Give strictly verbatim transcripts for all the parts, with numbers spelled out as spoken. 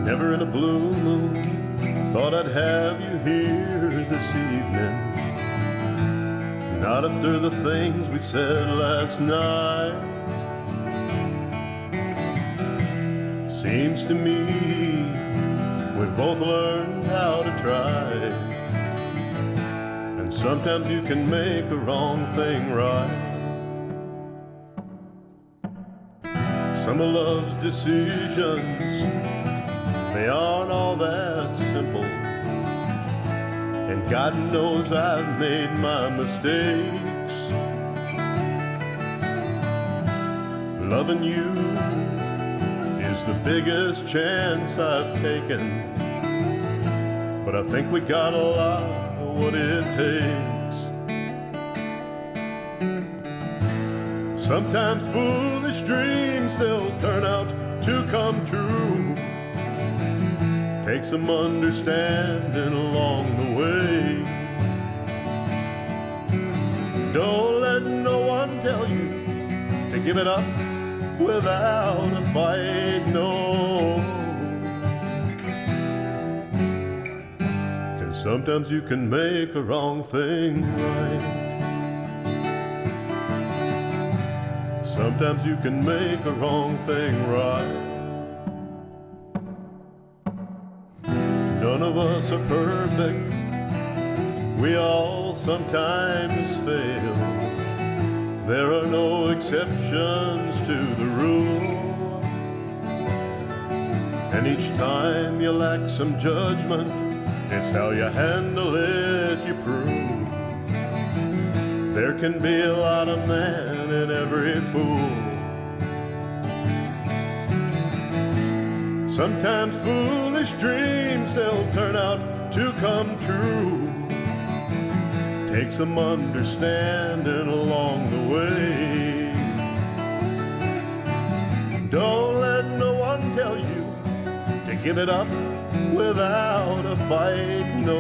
Never in a blue moon thought I'd have you here this evening. Not after the things we said last night. Seems to me we've both learned how to try, and sometimes you can make a wrong thing right. Some of love's decisions, they aren't all that simple, and God knows I've made my mistakes. Loving you is the biggest chance I've taken, but I think we got a lot of what it takes. Sometimes foolish dreams still turn out to come true. Take some understanding along the way. Don't let no one tell you to give it up without a fight, no. 'Cause sometimes you can make a wrong thing right. Sometimes you can make a wrong thing right. None of us are perfect. We all sometimes fail. There are no exceptions to the rule. And each time you lack some judgment, it's how you handle it you prove. There can be a lot of man in every fool. Sometimes foolish dreams, they'll turn out to come true. Take some understanding along the way. Don't let no one tell you to give it up without a fight, no.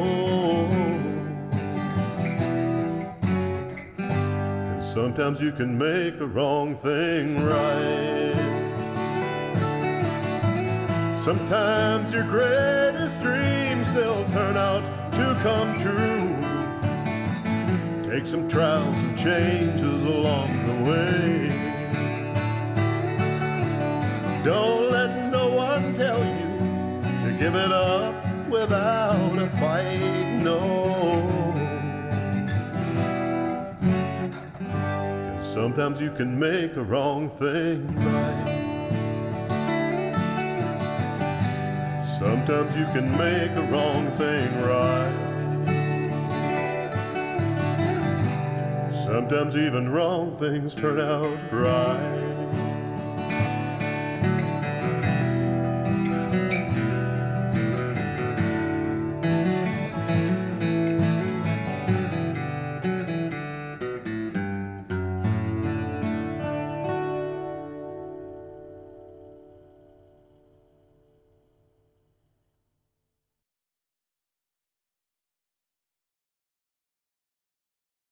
'Cause sometimes you can make a wrong thing right. Sometimes your greatest dreams, they'll turn out to come true. Take some trials and changes along the way. Don't let no one tell you to give it up without a fight, no. 'Cause sometimes you can make a wrong thing right. Sometimes you can make a wrong thing right. Sometimes even wrong things turn out right.